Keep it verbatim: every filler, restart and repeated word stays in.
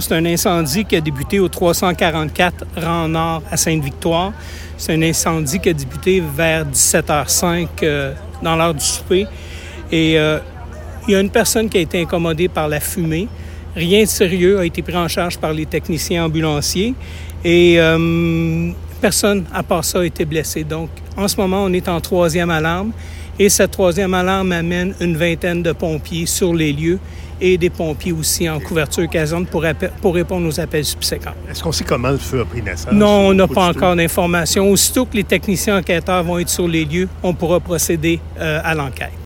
C'est un incendie qui a débuté au trois cent quarante-quatre rang Nord à Sainte-Victoire. C'est un incendie qui a débuté vers dix-sept heures cinq euh, dans l'heure du souper. Et euh, il y a une personne qui a été incommodée par la fumée. Rien de sérieux a été pris en charge par les techniciens ambulanciers. Et euh, personne, à part ça, a été blessé. Donc, en ce moment, on est en troisième alarme. Et cette troisième alarme amène une vingtaine de pompiers sur les lieux et des pompiers aussi en couverture caserne pour, pour répondre aux appels subséquents. Est-ce qu'on sait comment le feu a pris naissance? Non, on n'a pas encore d'informations. Aussitôt que les techniciens enquêteurs vont être sur les lieux, on pourra procéder euh, à l'enquête.